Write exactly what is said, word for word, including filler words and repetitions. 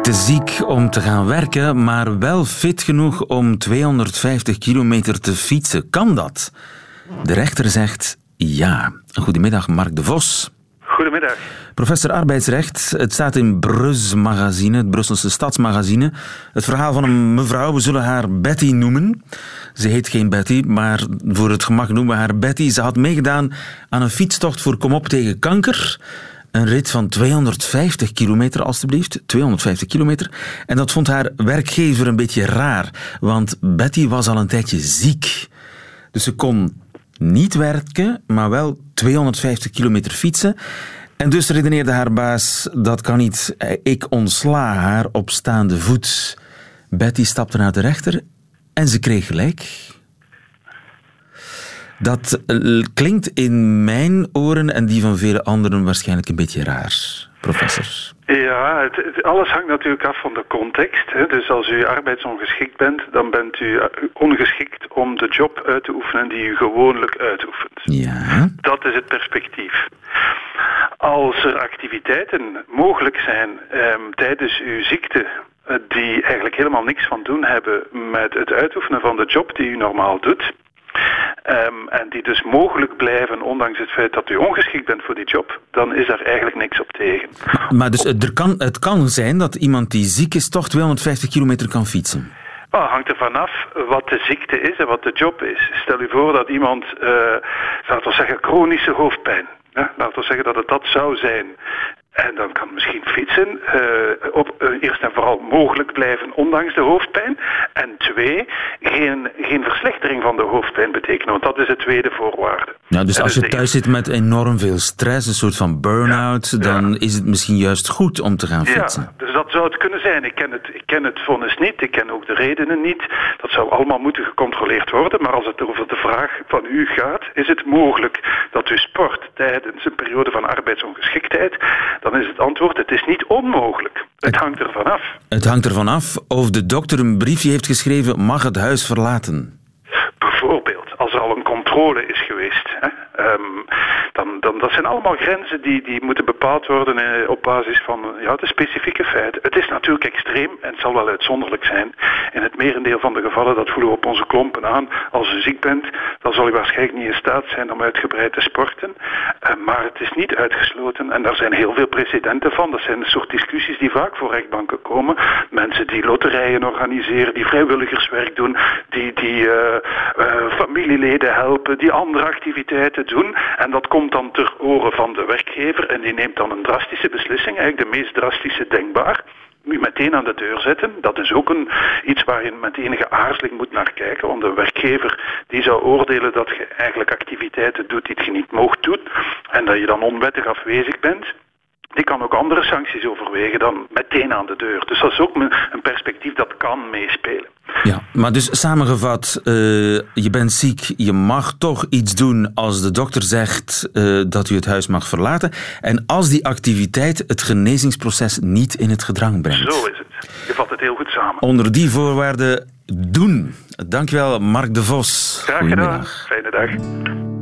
Te ziek om te gaan werken, maar wel fit genoeg om tweehonderdvijftig kilometer te fietsen. Kan dat? De rechter zegt ja. Goedemiddag, Mark de Vos. Goedemiddag. Professor arbeidsrecht. Het staat in Brus Magazine, het Brusselse Stadsmagazine. Het verhaal van een mevrouw, we zullen haar Betty noemen. Ze heet geen Betty, maar voor het gemak noemen we haar Betty. Ze had meegedaan aan een fietstocht voor Kom op tegen kanker. Een rit van tweehonderdvijftig kilometer, alstublieft. tweehonderdvijftig kilometer. En dat vond haar werkgever een beetje raar. Want Betty was al een tijdje ziek. Dus ze kon niet werken, maar wel tweehonderdvijftig kilometer fietsen. En dus redeneerde haar baas, dat kan niet. Ik ontsla haar op staande voet. Betty stapte naar de rechter en ze kreeg gelijk. Dat klinkt in mijn oren en die van vele anderen waarschijnlijk een beetje raar, professor. Ja, het, het, alles hangt natuurlijk af van de context. Hè. Dus als u arbeidsongeschikt bent, dan bent u ongeschikt om de job uit te oefenen die u gewoonlijk uitoefent. Ja. Dat is het perspectief. Als er activiteiten mogelijk zijn eh, tijdens uw ziekte eh, die eigenlijk helemaal niks van doen hebben met het uitoefenen van de job die u normaal doet, Um, en die dus mogelijk blijven, ondanks het feit dat u ongeschikt bent voor die job, dan is daar eigenlijk niks op tegen. Maar dus er kan, het kan zijn dat iemand die ziek is toch tweehonderdvijftig kilometer kan fietsen? Het well, hangt ervan af wat de ziekte is en wat de job is. Stel u voor dat iemand, uh, laten we zeggen, chronische hoofdpijn. Ja, laten we zeggen dat het dat zou zijn. En dan kan misschien fietsen uh, op, uh, eerst en vooral mogelijk blijven, ondanks de hoofdpijn. En twee, geen, geen verslechtering van de hoofdpijn betekenen, want dat is de tweede voorwaarde. Ja, dus als je thuis zit met enorm veel stress, een soort van burn-out, ja, dan ja. is het misschien juist goed om te gaan fietsen. Ja, dus dat zou het kunnen zijn. Ik ken het, ik ken het vonnis niet, ik ken ook de redenen niet. Dat zou allemaal moeten gecontroleerd worden, maar als het over de vraag van u gaat, is het mogelijk dat u sport tijdens een periode van arbeidsongeschiktheid, dan is het antwoord, het is niet onmogelijk. Het hangt ervan af. Het hangt ervan af of de dokter een briefje heeft geschreven, mag het huis verlaten. Bijvoorbeeld, als er al een controle is geweest. Hè, um, dan, dan, dat zijn allemaal grenzen die, die moeten bepaald worden eh, op basis van ja, de specifieke feiten. Het is natuurlijk extreem en het zal wel uitzonderlijk zijn. In het merendeel van de gevallen, dat voelen we op onze klompen aan. Als u ziek bent, dan zal u waarschijnlijk niet in staat zijn om uitgebreid te sporten. Uh, maar het is niet uitgesloten en daar zijn heel veel precedenten van. Dat zijn de soort discussies die vaak voor rechtbanken komen. Mensen die loterijen organiseren, die vrijwilligerswerk doen, die, die uh, uh, familieleden helpen, die andere activiteiten doen. En dat komt dan ter oren van de werkgever en die neemt dan een drastische beslissing, eigenlijk de meest drastische denkbaar. U meteen aan de deur zetten, dat is ook een, iets waar je met enige aarzeling moet naar kijken. Want de werkgever die zou oordelen dat je eigenlijk activiteiten doet die je niet moogt doen en dat je dan onwettig afwezig bent. Die kan ook andere sancties overwegen dan meteen aan de deur. Dus dat is ook een perspectief dat kan meespelen. Ja, maar dus samengevat, uh, je bent ziek, je mag toch iets doen als de dokter zegt uh, dat u het huis mag verlaten. En als die activiteit het genezingsproces niet in het gedrang brengt. Zo is het. Je vat het heel goed samen. Onder die voorwaarden doen. Dankjewel, Mark de Vos. Graag gedaan. Fijne dag.